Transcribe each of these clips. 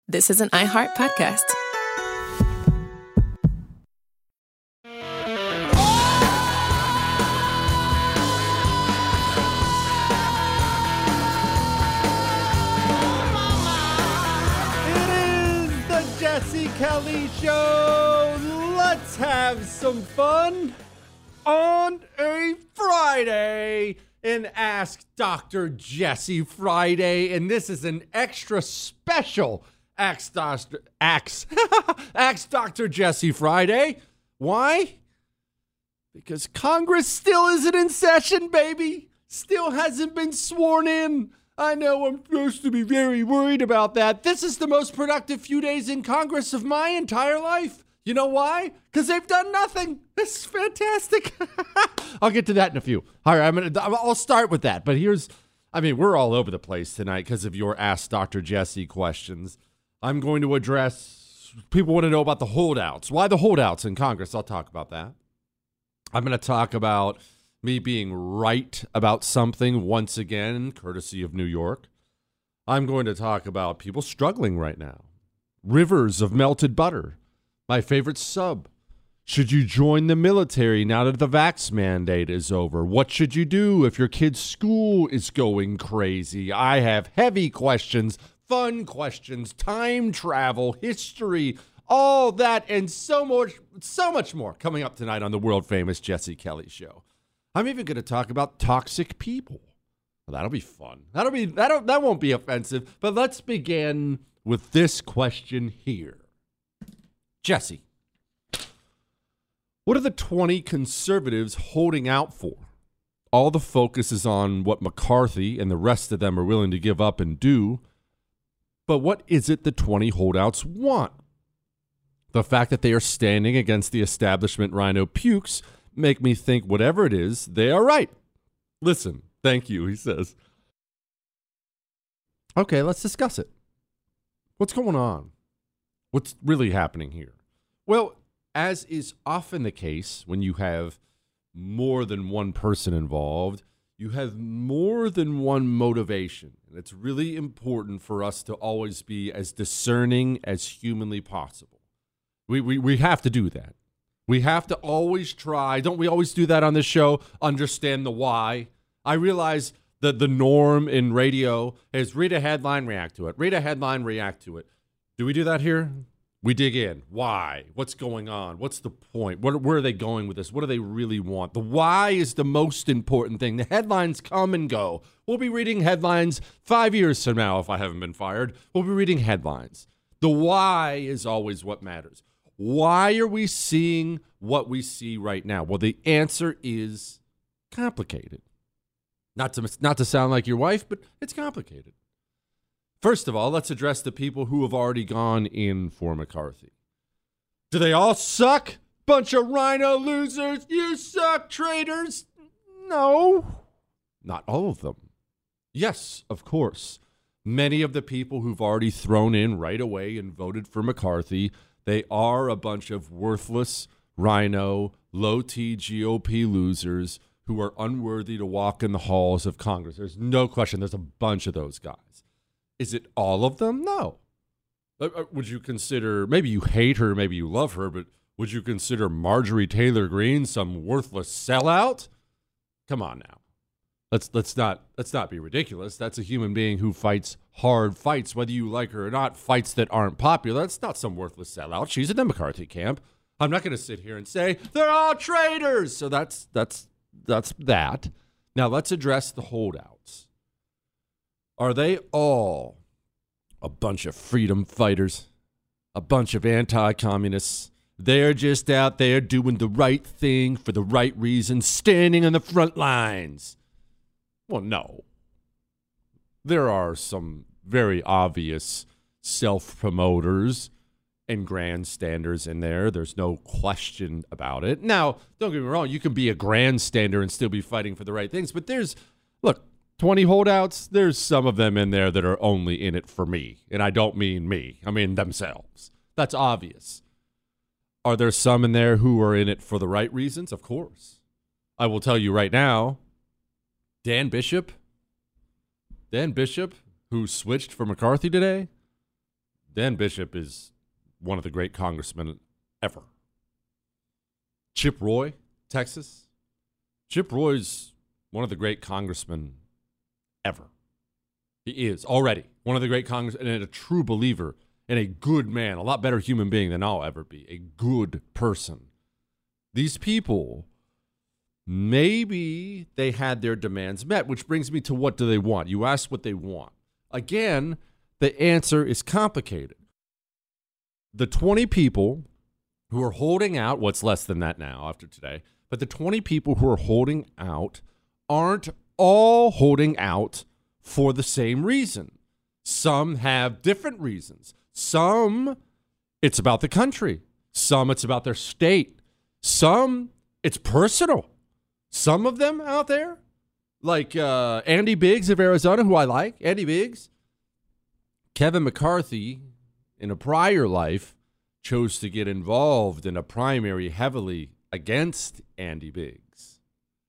This is an iHeart podcast. It is the Jesse Kelly Show. Let's have some fun on a Friday in Ask Dr. Jesse Friday. And this is an extra special Ask Dr. Jesse Friday. Why? Because Congress still isn't in session, baby. Still hasn't been sworn in. I know I'm supposed to be very worried about that. This is the most productive few days in Congress of my entire life. You know why? Because they've done nothing. This is fantastic. I'll get to that in a few. All right, I'll start with that. But we're all over the place tonight because of your Ask Dr. Jesse questions. I'm going to address, people want to know about the holdouts. Why the holdouts in Congress? I'll talk about that. I'm going to talk about me being right about something once again, courtesy of New York. I'm going to talk about people struggling right now. Rivers of melted butter. My favorite sub. Should you join the military now that the vax mandate is over? What should you do if your kid's school is going crazy? I have heavy questions, fun questions, time travel, history, all that, and so much more coming up tonight on the world-famous Jesse Kelly Show. I'm even going to talk about toxic people. Well, that'll be fun. That won't be offensive, but let's begin with this question here. Jesse, what are the 20 conservatives holding out for? All the focus is on what McCarthy and the rest of them are willing to give up and do. But what is it the 20 holdouts want? The fact that they are standing against the establishment rhino pukes make me think whatever it is, they are right. Listen, thank you, he says. Okay, let's discuss it. What's going on? What's really happening here? Well, as is often the case when you have more than one person involved, you have more than one motivation. And it's really important for us to always be as discerning as humanly possible. We have to do that. We have to always try, don't we always do that on this show, understand the why. I realize that the norm in radio is read a headline, react to it. Read a headline, react to it. Do we do that here? We dig in. Why? What's going on? What's the point? Where are they going with this? What do they really want? The why is the most important thing. The headlines come and go. We'll be reading headlines 5 years from now if I haven't been fired. We'll be reading headlines. The why is always what matters. Why are we seeing what we see right now? Well, the answer is complicated. Not to sound like your wife, but it's complicated. First of all, let's address the people who have already gone in for McCarthy. Do they all suck? Bunch of rhino losers. You suck, traitors. No, not all of them. Yes, of course. Many of the people who've already thrown in right away and voted for McCarthy, they are a bunch of worthless rhino, low-T GOP losers who are unworthy to walk in the halls of Congress. There's no question there's a bunch of those guys. Is it all of them? No. Would you consider, maybe you hate her, maybe you love her, but would you consider Marjorie Taylor Greene some worthless sellout? Come on now. Let's not be ridiculous. That's a human being who fights hard fights, whether you like her or not, fights that aren't popular. That's not some worthless sellout. She's in the McCarthy camp. I'm not going to sit here and say they're all traitors. So that's that. Now let's address the holdouts. Are they all a bunch of freedom fighters? A bunch of anti-communists? They're just out there doing the right thing for the right reasons, standing on the front lines. Well, no. There are some very obvious self-promoters and grandstanders in there. There's no question about it. Now, don't get me wrong. You can be a grandstander and still be fighting for the right things. But look, 20 holdouts, there's some of them in there that are only in it for me. And I don't mean me. I mean themselves. That's obvious. Are there some in there who are in it for the right reasons? Of course. I will tell you right now, Dan Bishop, who switched for McCarthy today, Dan Bishop is one of the great congressmen ever. Chip Roy, Texas. Chip Roy's one of the great congressmen ever. He is already one of the great congressmen and a true believer and a good man, a lot better human being than I'll ever be, a good person. These people, maybe they had their demands met, which brings me to what do they want? You ask what they want. Again, the answer is complicated. The 20 people who are holding out, what's less than that now after today, but the 20 people who are holding out aren't all holding out for the same reason. Some have different reasons. Some, it's about the country. Some, it's about their state. Some, it's personal. Some of them out there, like Andy Biggs of Arizona, who I like, Andy Biggs. Kevin McCarthy, in a prior life, chose to get involved in a primary heavily against Andy Biggs.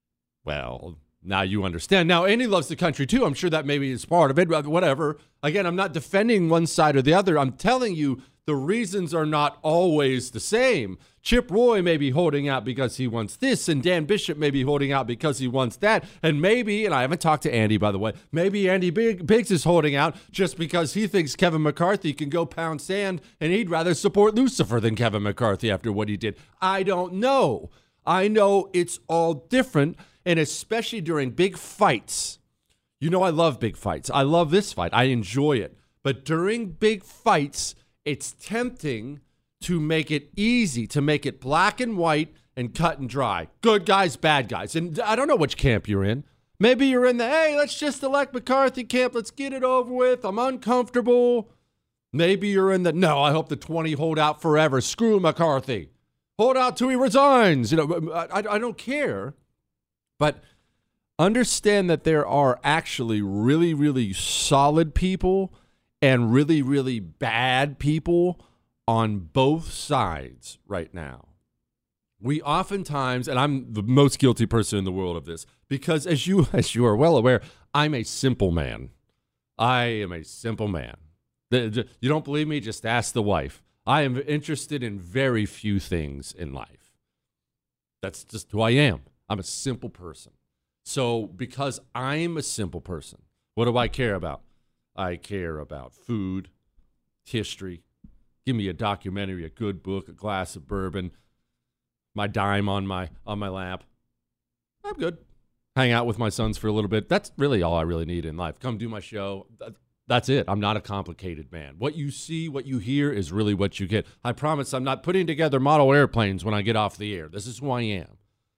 Well, now you understand. Now, Andy loves the country, too. I'm sure that maybe is part of it, but whatever. Again, I'm not defending one side or the other. I'm telling you the reasons are not always the same. Chip Roy may be holding out because he wants this, and Dan Bishop may be holding out because he wants that. And maybe, and I haven't talked to Andy, by the way, maybe Andy Biggs is holding out just because he thinks Kevin McCarthy can go pound sand, and he'd rather support Lucifer than Kevin McCarthy after what he did. I don't know. I know it's all different, and especially during big fights. You know I love big fights. I love this fight. I enjoy it. But during big fights, it's tempting to make it easy, to make it black and white and cut and dry. Good guys, bad guys. And I don't know which camp you're in. Maybe you're in the, hey, let's just elect McCarthy camp. Let's get it over with. I'm uncomfortable. Maybe you're in the, no, I hope the 20 hold out forever. Screw McCarthy. Hold out till he resigns. You know, I don't care. But understand that there are actually really, really solid people and really, really bad people on both sides right now. We oftentimes, and I'm the most guilty person in the world of this, because as you are well aware, I'm a simple man. I am a simple man. You don't believe me? Just ask the wife. I am interested in very few things in life. That's just who I am. I'm a simple person. So because I'm a simple person, what do I care about? I care about food, history. Give me a documentary, a good book, a glass of bourbon, my dime on my lap. I'm good. Hang out with my sons for a little bit. That's really all I really need in life. Come do my show. That's it. I'm not a complicated man. What you see, what you hear is really what you get. I promise I'm not putting together model airplanes when I get off the air. This is who I am.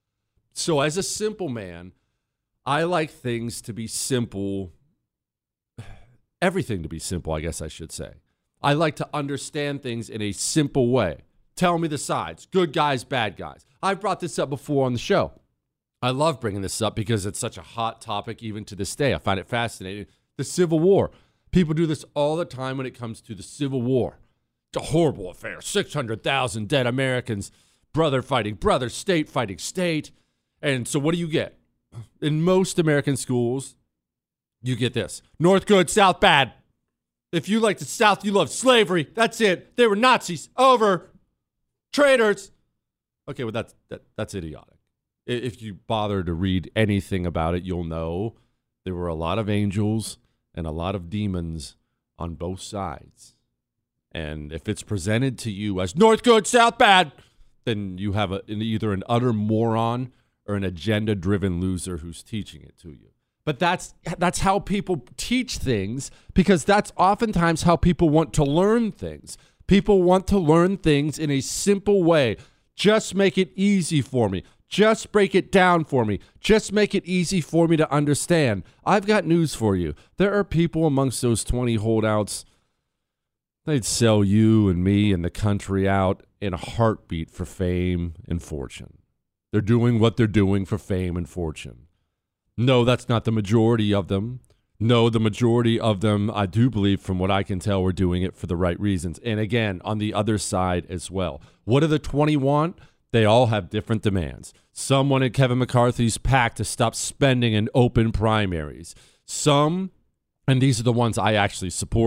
So as a simple man, I like things to be simple. Everything to be simple, I guess I should say. I like to understand things in a simple way. Tell me the sides. Good guys, bad guys. I've brought this up before on the show. I love bringing this up because it's such a hot topic even to this day. I find it fascinating. The Civil War. People do this all the time when it comes to the Civil War. It's a horrible affair. 600,000 dead Americans. Brother fighting brother. State fighting state. And so what do you get? In most American schools, you get this. North good, South bad. If you like the South, you love slavery. That's it. They were Nazis. Over. Traitors. Okay, well, that's idiotic. If you bother to read anything about it, you'll know there were a lot of angels and a lot of demons on both sides. And if it's presented to you as North good, South bad, then you have either an utter moron or an agenda-driven loser who's teaching it to you. But that's how people teach things, because that's oftentimes how people want to learn things. People want to learn things in a simple way. Just make it easy for me. Just break it down for me. Just make it easy for me to understand. I've got news for you. There are people amongst those 20 holdouts, they'd sell you and me and the country out in a heartbeat for fame and fortune. They're doing what they're doing for fame and fortune. No, that's not the majority of them. No, the majority of them, I do believe, from what I can tell, we're doing it for the right reasons. And again, on the other side as well. What do the 20 want? They all have different demands. Some wanted Kevin McCarthy's PAC to stop spending in open primaries. Some, and these are the ones I actually support,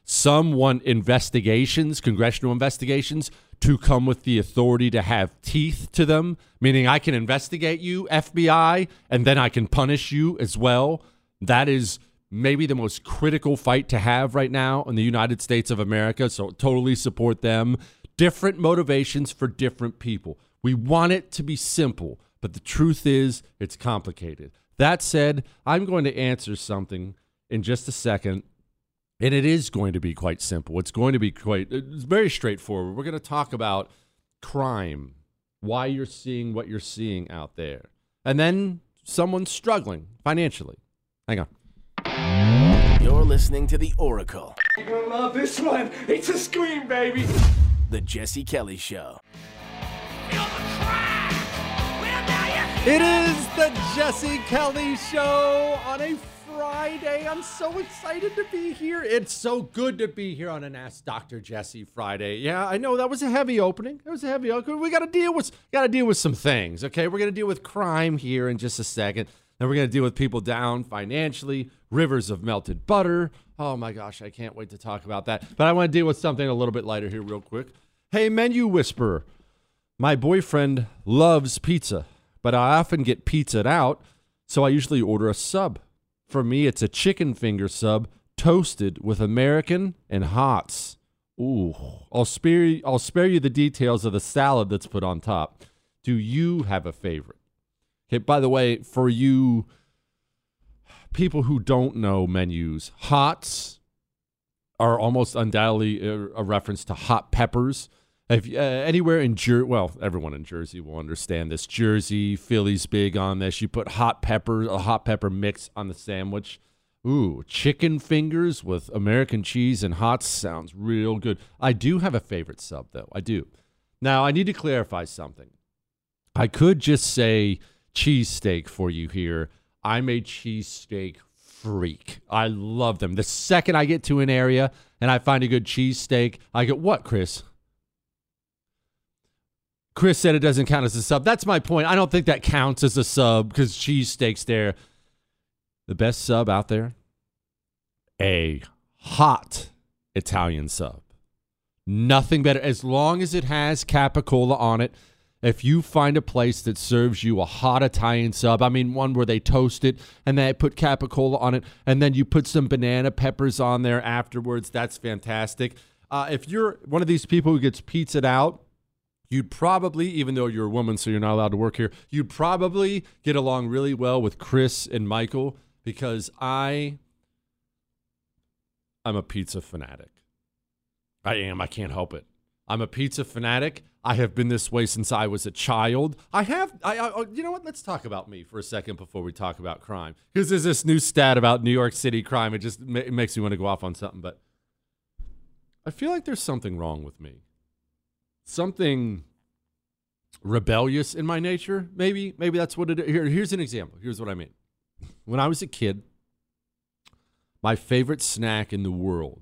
Some want investigations, congressional investigations, to come with the authority to have teeth to them, meaning I can investigate you, FBI, and then I can punish you as well. That is maybe the most critical fight to have right now in the United States of America, so totally support them. Different motivations for different people. We want it to be simple, but the truth is it's complicated. That said, I'm going to answer something in just a second. And it is going to be quite simple. It's very straightforward. We're going to talk about crime, why you're seeing what you're seeing out there. And then someone's struggling financially. Hang on. You're listening to The Oracle. You're going to love this one. It's a scream, baby. The Jesse Kelly Show. It is the Jesse Kelly Show on a Friday. I'm so excited to be here. It's so good to be here on an Ask Dr. Jesse Friday. Yeah, I know that was a heavy opening. We got to deal with some things. Okay, we're gonna deal with crime here in just a second. Then we're gonna deal with people down financially. Rivers of melted butter. Oh my gosh, I can't wait to talk about that. But I want to deal with something a little bit lighter here, real quick. Hey, menu whisperer. My boyfriend loves pizza, but I often get pizzaed out, so I usually order a sub. For me, it's a chicken finger sub toasted with American and hots. Ooh, I'll spare you the details of the salad that's put on top. Do you have a favorite? Okay, by the way, for you people who don't know menus, hots are almost undoubtedly a reference to hot peppers. If anywhere in everyone in Jersey will understand this. Jersey, Philly's big on this. You put a hot pepper mix on the sandwich. Ooh, chicken fingers with American cheese and hots sounds real good. I do have a favorite sub, though. I do. Now, I need to clarify something. I could just say cheesesteak for you here. I'm a cheesesteak freak. I love them. The second I get to an area and I find a good cheesesteak, I go, what, Chris? Chris said it doesn't count as a sub. That's my point. I don't think that counts as a sub because cheesesteak's there. The best sub out there? A hot Italian sub. Nothing better. As long as it has capicola on it, if you find a place that serves you a hot Italian sub, I mean one where they toast it and they put capicola on it and then you put some banana peppers on there afterwards, that's fantastic. If you're one of these people who gets pizzaed out, you'd probably, even though you're a woman so you're not allowed to work here, you'd probably get along really well with Chris and Michael because I'm a pizza fanatic. I am. I can't help it. I'm a pizza fanatic. I have been this way since I was a child. You know what? Let's talk about me for a second before we talk about crime. Because there's this new stat about New York City crime. It just makes me want to go off on something. But I feel like there's something wrong with me. Something rebellious in my nature, maybe that's what it is. Here's an example. Here's what I mean. When I was a kid, my favorite snack in the world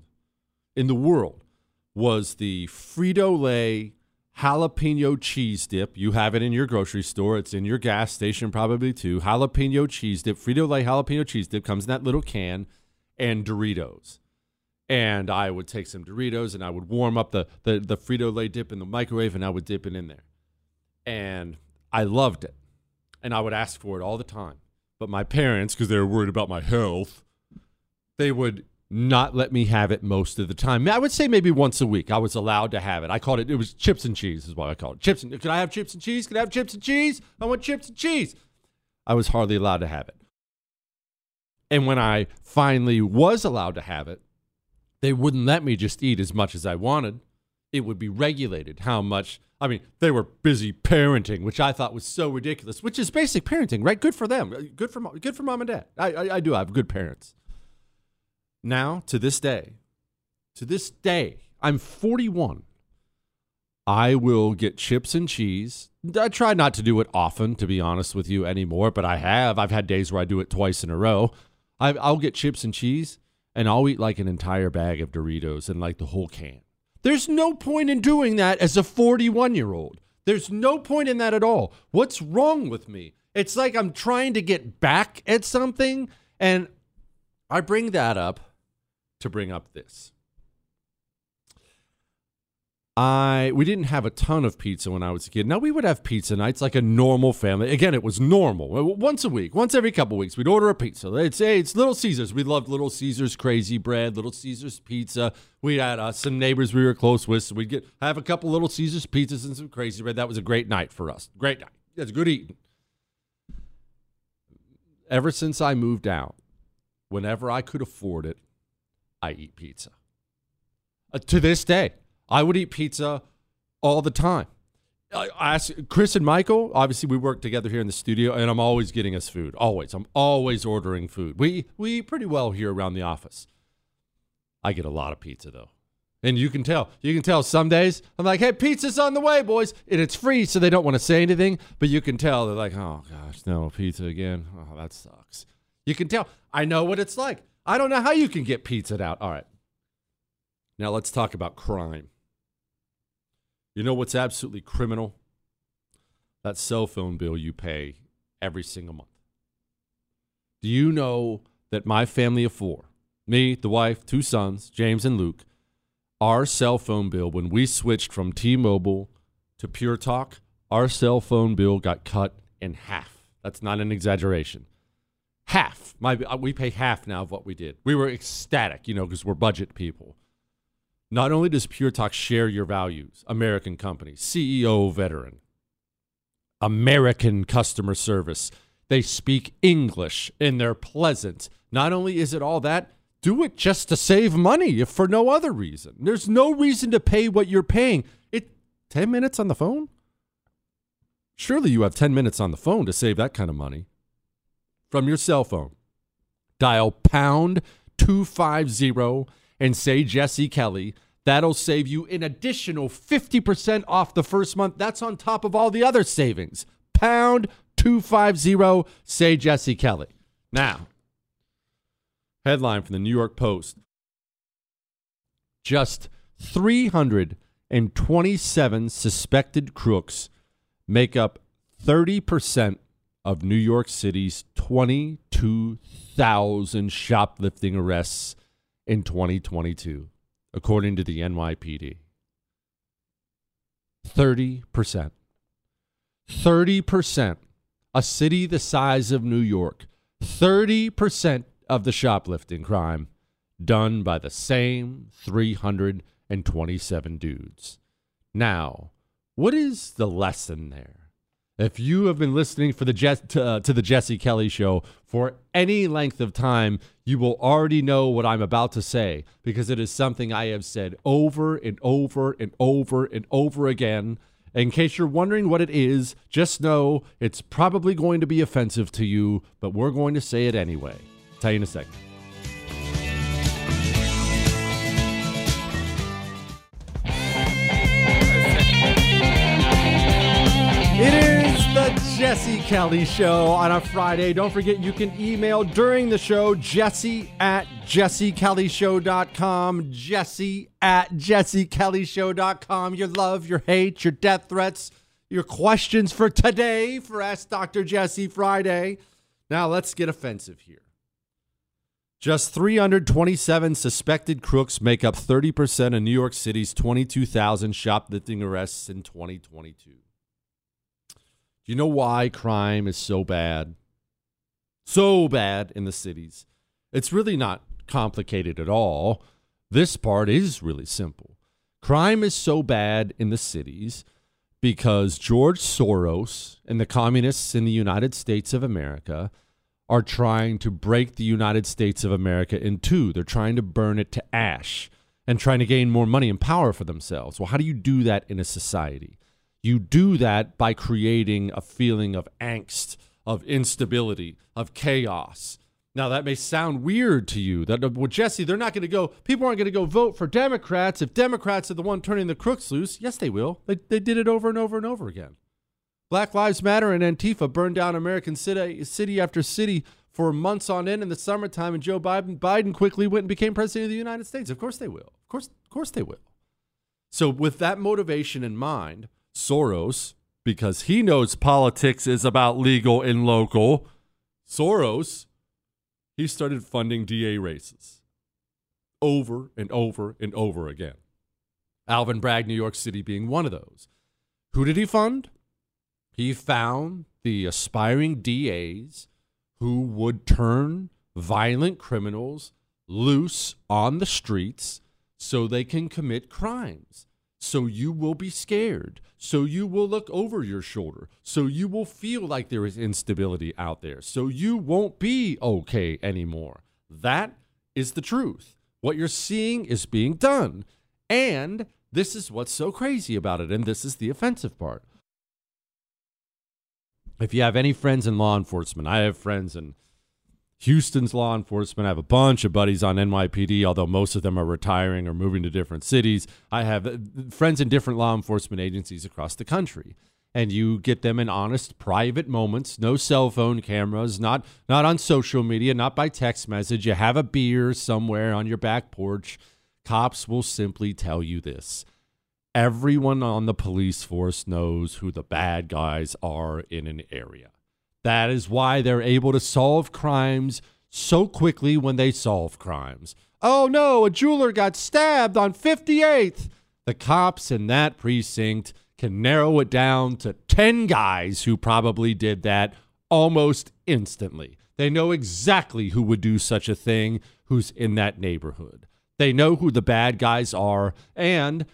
was the Frito-Lay jalapeno cheese dip. You have it in your grocery store. It's in your gas station probably too. Jalapeno cheese dip. Frito-Lay jalapeno cheese dip comes in that little can, and Doritos. And I would take some Doritos and I would warm up the Frito-Lay dip in the microwave and I would dip it in there. And I loved it. And I would ask for it all the time. But my parents, because they were worried about my health, they would not let me have it most of the time. I would say maybe once a week I was allowed to have it. It was chips and cheese is what I called it. Could I have chips and cheese? Could I have chips and cheese? I want chips and cheese. I was hardly allowed to have it. And when I finally was allowed to have it, they wouldn't let me just eat as much as I wanted. It would be regulated how much. I mean, they were busy parenting, which I thought was so ridiculous, which is basic parenting, right? Good for them. Good for mom and dad. I do have good parents. Now, to this day, I'm 41. I will get chips and cheese. I try not to do it often, to be honest with you, anymore, but I have. I've had days where I do it twice in a row. I'll get chips and cheese, and I'll eat like an entire bag of Doritos and like the whole can. There's no point in doing that as a 41-year-old. There's no point in that at all. What's wrong with me? It's like I'm trying to get back at something, and I bring that up to bring up this. We didn't have a ton of pizza when I was a kid. Now, we would have pizza nights like a normal family. Again, it was normal. Once a week, once every couple weeks, we'd order a pizza. They'd say it's Little Caesars. We loved Little Caesars Crazy Bread, Little Caesars Pizza. We had some neighbors we were close with, so we'd have a couple Little Caesars pizzas and some Crazy Bread. That was a great night for us. Great night. It was good eating. Ever since I moved out, whenever I could afford it, I eat pizza. To this day, I would eat pizza all the time. I ask Chris and Michael, obviously we work together here in the studio, and I'm always getting us food. Always. I'm always ordering food. We eat pretty well here around the office. I get a lot of pizza, though. And you can tell. You can tell some days, I'm like, hey, pizza's on the way, boys. And it's free, so they don't want to say anything. But you can tell. They're like, oh, gosh, no, pizza again. Oh, that sucks. You can tell. I know what it's like. I don't know how you can get pizza out. All right. Now let's talk about crime. You know what's absolutely criminal? That cell phone bill you pay every single month. Do you know that my family of four, me, the wife, 2 sons, James and Luke, our cell phone bill, when we switched from T-Mobile to Pure Talk, our cell phone bill got cut in half. That's not an exaggeration. Half. We pay half now of what we did. We were ecstatic, because we're budget people. Not only does Pure Talk share your values, American company, CEO veteran, American customer service, they speak English and they're pleasant. Not only is it all that, do it just to save money, if for no other reason. There's no reason to pay what you're paying. 10 minutes on the phone? Surely you have 10 minutes on the phone to save that kind of money. From your cell phone, dial pound 250 and say Jesse Kelly. That'll save you an additional 50% off the first month. That's on top of all the other savings. Pound 250, say Jesse Kelly. Now, headline from the New York Post. Just 327 suspected crooks make up 30% of New York City's 22,000 shoplifting arrests in 2022, according to the NYPD. 30%. 30%. A city the size of New York. 30% of the shoplifting crime done by the same 327 dudes. Now, what is the lesson there? If you have been listening to the Jesse Kelly Show for any length of time, you will already know what I'm about to say, because it is something I have said over and over and over and over again. In case you're wondering what it is, just know it's probably going to be offensive to you, but we're going to say it anyway. Tell you in a second. It is the Jesse Kelly Show on a Friday. Don't forget, you can email during the show, jesse@jessekellyshow.com, jesse@jessekellyshow.com. Your love, your hate, your death threats, your questions for today for Ask Dr. Jesse Friday. Now, let's get offensive here. Just 327 suspected crooks make up 30% of New York City's 22,000 shoplifting arrests in 2022. Do you know why crime is so bad? So bad in the cities. It's really not complicated at all. This part is really simple. Crime is so bad in the cities because George Soros and the communists in the United States of America are trying to break the United States of America in two. They're trying to burn it to ash and trying to gain more money and power for themselves. Well, how do you do that in a society? You do that by creating a feeling of angst, of instability, of chaos. Now, that may sound weird to you. Well, Jesse, people aren't going to go vote for Democrats if Democrats are the one turning the crooks loose. Yes, they will. They did it over and over and over again. Black Lives Matter and Antifa burned down American city after city for months on end in the summertime, and Joe Biden quickly went and became president of the United States. Of course they will. Of course they will. So with that motivation in mind, Soros, because he knows politics is about legal and local, he started funding DA races over and over and over again. Alvin Bragg, New York City being one of those. Who did he fund? He found the aspiring DAs who would turn violent criminals loose on the streets so they can commit crimes. So you will be scared. So you will look over your shoulder. So you will feel like there is instability out there. So you won't be okay anymore. That is the truth. What you're seeing is being done. And this is what's so crazy about it. And this is the offensive part. If you have any friends in law enforcement, I have friends in Houston's law enforcement. I have a bunch of buddies on NYPD, although most of them are retiring or moving to different cities. I have friends in different law enforcement agencies across the country. And you get them in honest, private moments, no cell phone cameras, not on social media, not by text message. You have a beer somewhere on your back porch. Cops will simply tell you this. Everyone on the police force knows who the bad guys are in an area. That is why they're able to solve crimes so quickly when they solve crimes. Oh no, a jeweler got stabbed on 58th. The cops in that precinct can narrow it down to 10 guys who probably did that almost instantly. They know exactly who would do such a thing who's in that neighborhood. They know who the bad guys are, and,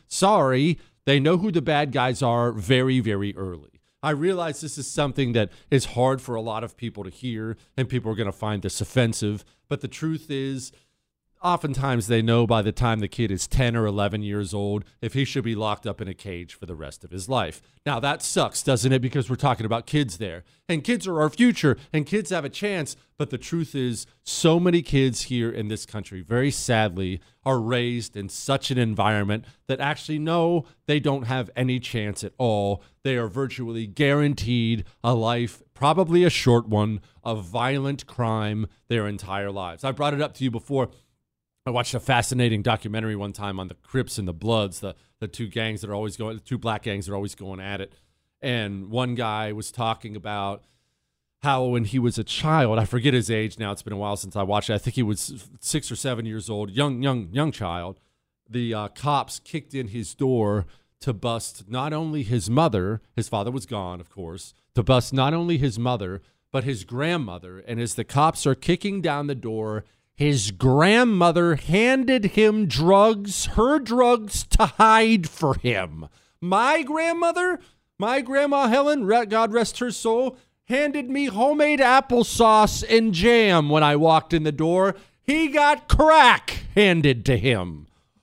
they know who the bad guys are very, very early. I realize this is something that is hard for a lot of people to hear, and people are going to find this offensive, but the truth is, oftentimes they know by the time the kid is 10 or 11 years old if he should be locked up in a cage for the rest of his life. Now, that sucks, doesn't it? Because we're talking about kids there. And kids are our future, and kids have a chance. But the truth is, so many kids here in this country, very sadly, are raised in such an environment that actually know they don't have any chance at all. They are virtually guaranteed a life, probably a short one, of violent crime their entire lives. I brought it up to you before. I watched a fascinating documentary one time on the Crips and the Bloods, the two gangs that are always going, the two black gangs that are always going at it. And one guy was talking about how when he was a child, I forget his age now, it's been a while since I watched it. I think he was 6 or 7 years old, young child. The cops kicked in his door to bust not only his mother, his father was gone, of course, to bust not only his mother, but his grandmother. And as the cops are kicking down the door, his grandmother handed him drugs, her drugs, to hide for him. My grandmother, my grandma Helen, God rest her soul, handed me homemade applesauce and jam when I walked in the door. He got crack handed to him.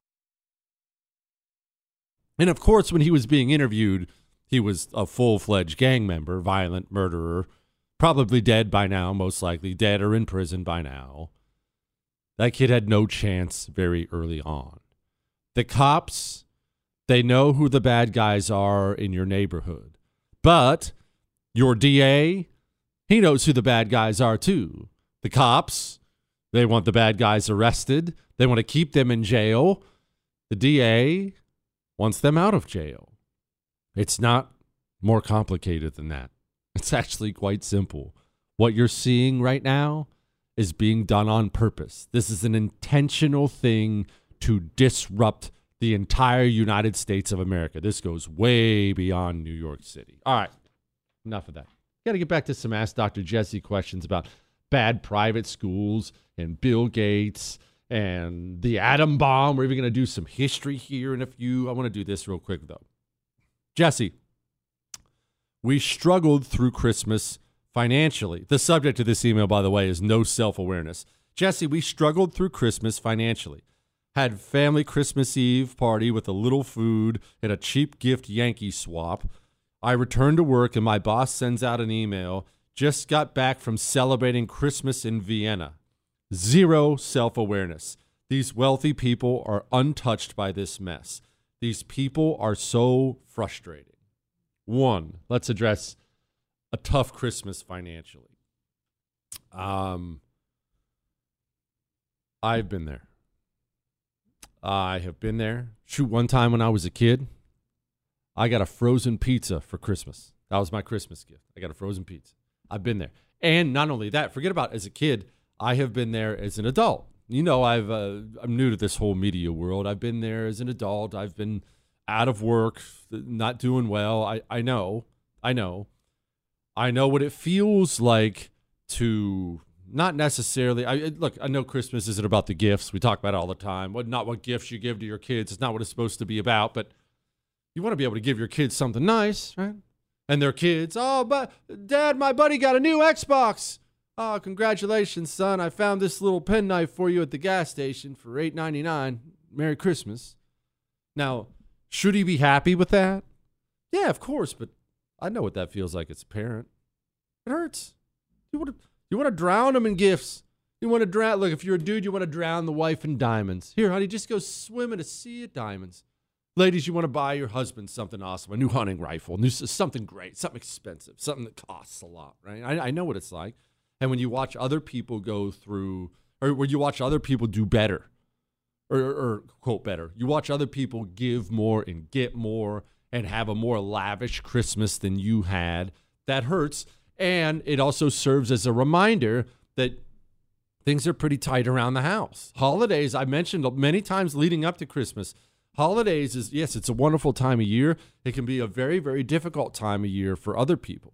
And of course, when he was being interviewed, he was a full-fledged gang member, violent murderer, probably dead by now, most likely dead or in prison by now. That kid had no chance very early on. The cops, they know who the bad guys are in your neighborhood. But your DA, he knows who the bad guys are too. The cops, they want the bad guys arrested. They want to keep them in jail. The DA wants them out of jail. It's not more complicated than that. It's actually quite simple. What you're seeing right now is being done on purpose. This is an intentional thing to disrupt the entire United States of America. This goes way beyond New York City. All right, enough of that. Got to get back to some Ask Dr. Jesse questions about bad private schools and Bill Gates and the atom bomb. We're even going to do some history here in a few. I want to do this real quick, though. Jesse, we struggled through Christmas financially. The subject of this email, by the way, is no self-awareness. Jesse, we struggled through Christmas financially. Had family Christmas Eve party with a little food and a cheap gift Yankee swap. I returned to work and my boss sends out an email. Just got back from celebrating Christmas in Vienna. Zero self-awareness. These wealthy people are untouched by this mess. These people are so frustrating. One, let's address a tough Christmas financially. I've been there. I have been there. Shoot, one time when I was a kid, I got a frozen pizza for Christmas. That was my Christmas gift. I got a frozen pizza. I've been there. And not only that, forget about as a kid, I have been there as an adult. You know, I'm new to this whole media world. I've been there as an adult. I've been out of work, not doing well. I know what it feels like to not necessarily. I know Christmas isn't about the gifts. We talk about it all the time. Not what gifts you give to your kids. It's not what it's supposed to be about. But you want to be able to give your kids something nice, right? And their kids, oh, but Dad, my buddy got a new Xbox. Oh, congratulations, son. I found this little penknife for you at the gas station for $8.99. Merry Christmas. Now, should he be happy with that? Yeah, of course, but I know what that feels like as a parent. It hurts. You want to drown them in gifts. You want to drown. Look, if you're a dude, you want to drown the wife in diamonds. Here, honey, just go swim in a sea of diamonds. Ladies, you want to buy your husband something awesome, a new hunting rifle, something great, something expensive, something that costs a lot, right? I know what it's like. And when you watch other people go through, or when you watch other people do better, or quote better, you watch other people give more and get more and have a more lavish Christmas than you had, that hurts. And it also serves as a reminder that things are pretty tight around the house. Holidays, I mentioned many times leading up to Christmas, holidays is, yes, it's a wonderful time of year. It can be a very, very difficult time of year for other people.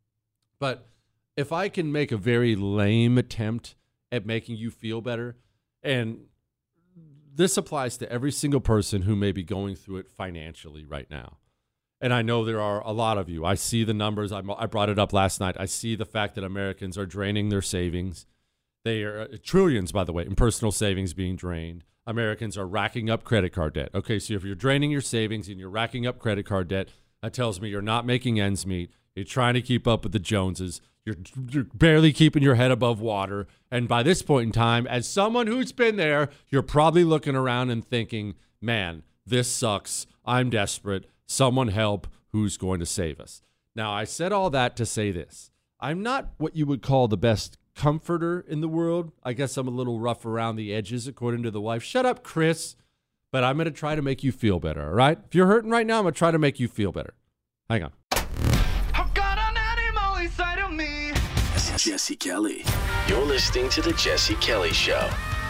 But if I can make a very lame attempt at making you feel better, and this applies to every single person who may be going through it financially right now. And I know there are a lot of you. I see the numbers. I brought it up last night. I see the fact that Americans are draining their savings. They are trillions, by the way, in personal savings being drained. Americans are racking up credit card debt. Okay, so if you're draining your savings and you're racking up credit card debt, that tells me you're not making ends meet. You're trying to keep up with the Joneses. You're barely keeping your head above water. And by this point in time, as someone who's been there, you're probably looking around and thinking, man, this sucks. I'm desperate. Someone help. Who's going to save us? Now, I said all that to say this. I'm not what you would call the best comforter in the world. I guess I'm a little rough around the edges, according to the wife. Shut up, Chris. But I'm going to try to make you feel better, all right? If you're hurting right now, I'm going to try to make you feel better. Hang on. I've got an animal inside of me. This is Jesse Kelly. You're listening to The Jesse Kelly Show.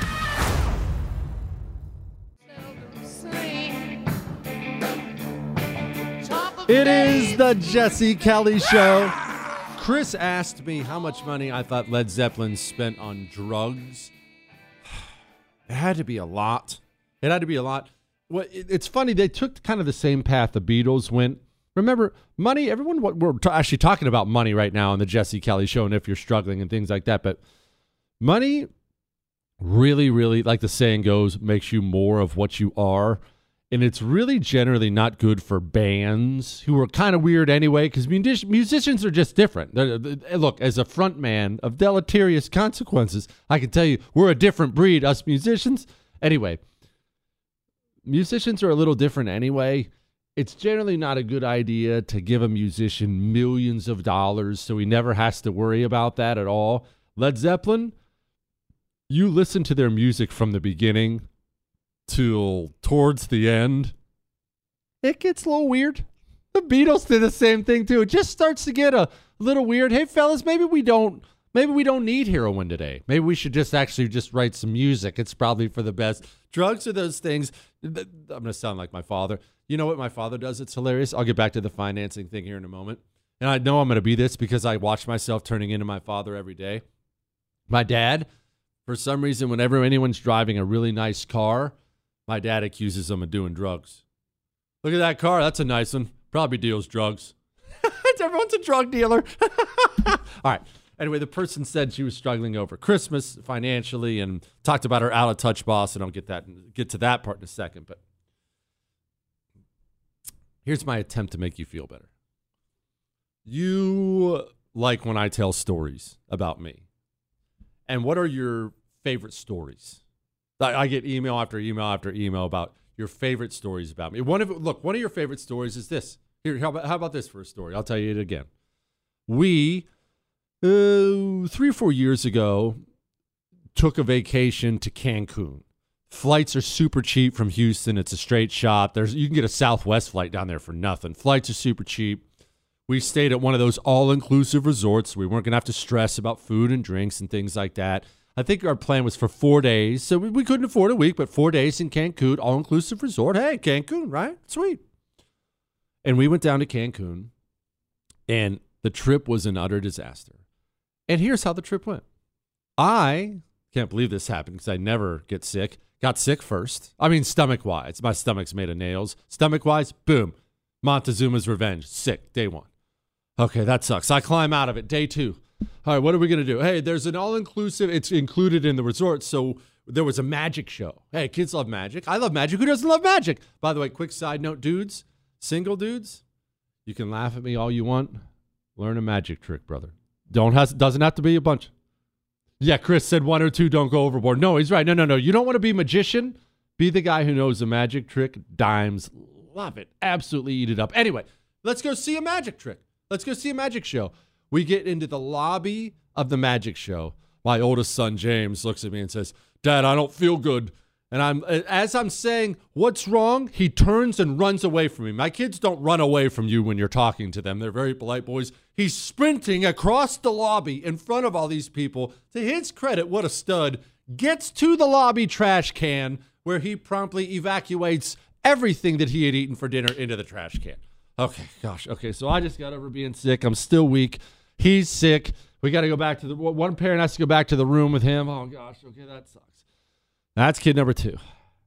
It is The Jesse Kelly Show. Chris asked me how much money I thought Led Zeppelin spent on drugs. It had to be a lot. It had to be a lot. Well, it's funny. They took kind of the same path the Beatles went. Remember, money, everyone, we're actually talking about money right now on The Jesse Kelly Show, and if you're struggling and things like that. But money really, really, like the saying goes, makes you more of what you are. And it's really generally not good for bands who are kind of weird anyway, because musicians are just different. Look, as a front man of Deleterious Consequences, I can tell you we're a different breed, us musicians. Anyway, musicians are a little different anyway. It's generally not a good idea to give a musician millions of dollars so he never has to worry about that at all. Led Zeppelin, you listen to their music from the beginning till towards the end, it gets a little weird. The Beatles did the same thing too. It just starts to get a little weird. Hey fellas, maybe we don't need heroin today. Maybe we should just write some music. It's probably for the best. Drugs are those things. I'm going to sound like my father. You know what my father does? It's hilarious. I'll get back to the financing thing here in a moment. And I know I'm going to be this because I watch myself turning into my father every day. My dad, for some reason, whenever anyone's driving a really nice car, my dad accuses them of doing drugs. Look at that car. That's a nice one. Probably deals drugs. Everyone's a drug dealer. All right. Anyway, the person said she was struggling over Christmas financially and talked about her out-of-touch boss, and I'll get to that part in a second. But here's my attempt to make you feel better. You like when I tell stories about me. And what are your favorite stories? I get email after email after email about your favorite stories about me. One of your favorite stories is this. Here, how about this for a story? I'll tell you it again. We, 3 or 4 years ago, took a vacation to Cancun. Flights are super cheap from Houston. It's a straight shot. You can get a Southwest flight down there for nothing. Flights are super cheap. We stayed at one of those all-inclusive resorts. We weren't going to have to stress about food and drinks and things like that. I think our plan was for 4 days, so we couldn't afford a week, but 4 days in Cancun, all-inclusive resort. Hey, Cancun, right? Sweet. And we went down to Cancun, and the trip was an utter disaster. And here's how the trip went. I can't believe this happened because I never get sick. Got sick first. I mean, stomach-wise. My stomach's made of nails. Stomach-wise, boom. Montezuma's Revenge. Sick, day 1. Okay, that sucks. I climb out of it. Day 2. All right, what are we going to do? Hey, there's an all-inclusive. It's included in the resort, so there was a magic show. Hey, kids love magic. I love magic. Who doesn't love magic? By the way, quick side note, dudes, single dudes, you can laugh at me all you want. Learn a magic trick, brother. Doesn't have to be a bunch. Yeah, Chris said 1 or 2, don't go overboard. No, he's right. No. You don't want to be a magician. Be the guy who knows a magic trick. Dimes. Love it. Absolutely eat it up. Anyway, let's go see a magic trick. Let's go see a magic show. We get into the lobby of the magic show. My oldest son, James, looks at me and says, Dad, I don't feel good. And as I'm saying, what's wrong? He turns and runs away from me. My kids don't run away from you when you're talking to them. They're very polite boys. He's sprinting across the lobby in front of all these people. To his credit, what a stud. Gets to the lobby trash can where he promptly evacuates everything that he had eaten for dinner into the trash can. Okay, gosh. Okay, so I just got over being sick. I'm still weak. He's sick. We got to go back to one parent has to go back to the room with him. Oh, gosh. Okay, that sucks. That's kid number 2.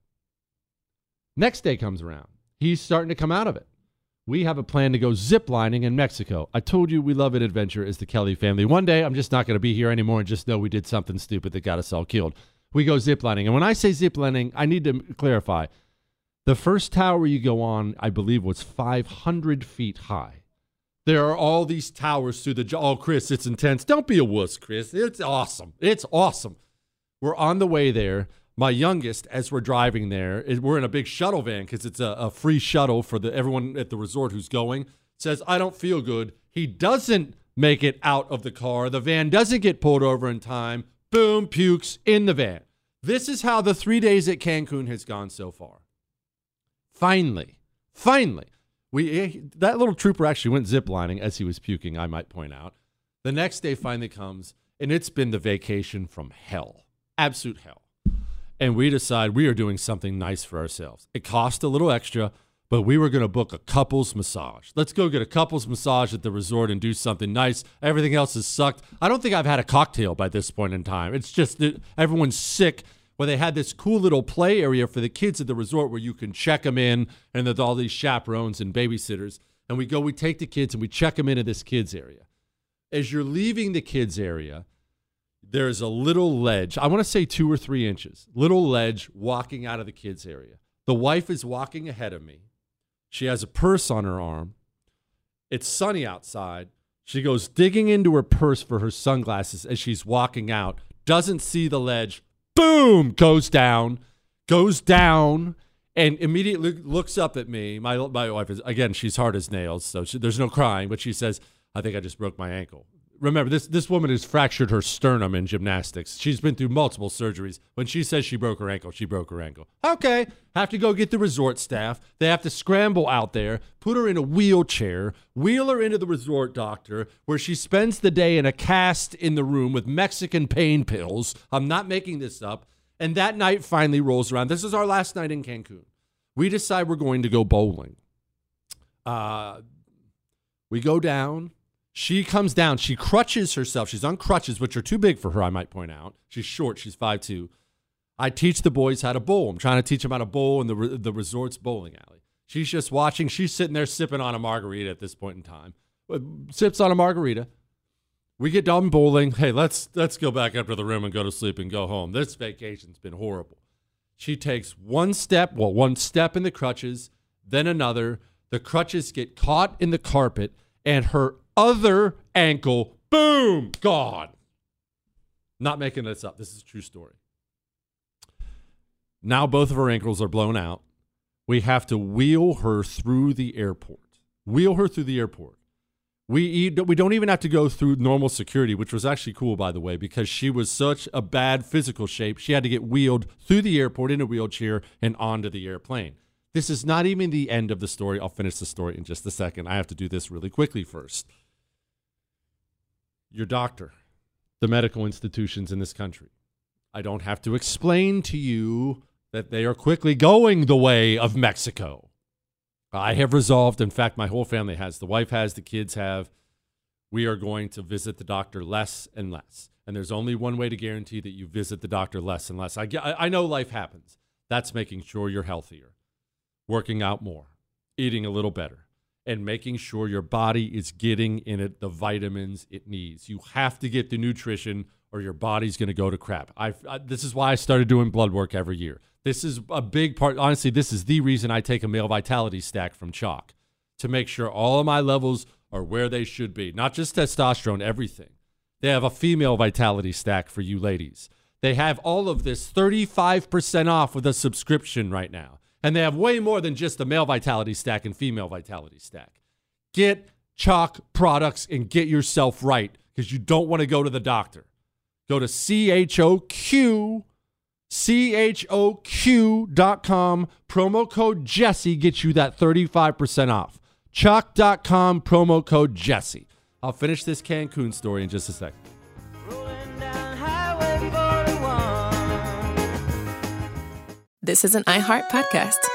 Next day comes around. He's starting to come out of it. We have a plan to go ziplining in Mexico. I told you we love an adventure as the Kelly family. One day, I'm just not going to be here anymore and just know we did something stupid that got us all killed. We go ziplining. And when I say ziplining, I need to clarify. The first tower you go on, I believe, was 500 feet high. There are all these towers through the... Oh, Chris, it's intense. Don't be a wuss, Chris. It's awesome. It's awesome. We're on the way there. My youngest, as we're driving there, we're in a big shuttle van because it's a free shuttle for everyone at the resort who's going, says, I don't feel good. He doesn't make it out of the car. The van doesn't get pulled over in time. Boom, pukes in the van. This is how the 3 days at Cancun has gone so far. Finally, that little trooper actually went ziplining as he was puking, I might point out. The next day finally comes, and it's been the vacation from hell. Absolute hell. And we decide we are doing something nice for ourselves. It cost a little extra, but we were going to book a couples massage. Let's go get a couples massage at the resort and do something nice. Everything else has sucked. I don't think I've had a cocktail by this point in time. It's just that everyone's sick. Well, they had this cool little play area for the kids at the resort where you can check them in, and there's all these chaperones and babysitters. And we take the kids and we check them into this kids area. As you're leaving the kids area, there's a little ledge, I want to say 2 or 3 inches, little ledge walking out of the kids' area. The wife is walking ahead of me. She has a purse on her arm. It's sunny outside. She goes digging into her purse for her sunglasses as she's walking out, doesn't see the ledge, boom, goes down, and immediately looks up at me. My wife is, again, she's hard as nails, so there's no crying, but she says, I think I just broke my ankle. Remember, this woman has fractured her sternum in gymnastics. She's been through multiple surgeries. When she says she broke her ankle, she broke her ankle. Okay, have to go get the resort staff. They have to scramble out there, put her in a wheelchair, wheel her into the resort doctor, where she spends the day in a cast in the room with Mexican pain pills. I'm not making this up. And that night finally rolls around. This is our last night in Cancun. We decide we're going to go bowling. We go down. She comes down. She crutches herself. She's on crutches, which are too big for her, I might point out. She's short. She's 5'2". I teach the boys how to bowl. I'm trying to teach them how to bowl in the resort's bowling alley. She's just watching. She's sitting there sipping on a margarita at this point in time. Sips on a margarita. We get done bowling. Hey, let's go back up to the room and go to sleep and go home. This vacation's been horrible. She takes one step in the crutches, then another. The crutches get caught in the carpet, and her other ankle, boom, gone. Not making this up. This is a true story. Now both of her ankles are blown out. We have to wheel her through the airport. We don't even have to go through normal security, which was actually cool, by the way, because she was such a bad physical shape. She had to get wheeled through the airport in a wheelchair and onto the airplane. This is not even the end of the story. I'll finish the story in just a second. I have to do this really quickly first. Your doctor, the medical institutions in this country. I don't have to explain to you that they are quickly going the way of Mexico. I have resolved, in fact, my whole family has, the wife has, the kids have, we are going to visit the doctor less and less. And there's only one way to guarantee that you visit the doctor less and less. I know life happens. That's making sure you're healthier, working out more, eating a little better, and making sure your body is getting in it the vitamins it needs. You have to get the nutrition or your body's going to go to crap. This is why I started doing blood work every year. This is a big part. Honestly, this is the reason I take a male vitality stack from Chalk, to make sure all of my levels are where they should be. Not just testosterone, everything. They have a female vitality stack for you ladies. They have all of this 35% off with a subscription right now. And they have way more than just the male vitality stack and female vitality stack. Get Chalk products and get yourself right, because you don't want to go to the doctor. Go to CHOQ.com. Promo code Jesse gets you that 35% off. Chalk.com, promo code Jesse. I'll finish this Cancun story in just a second. This is an iHeart podcast.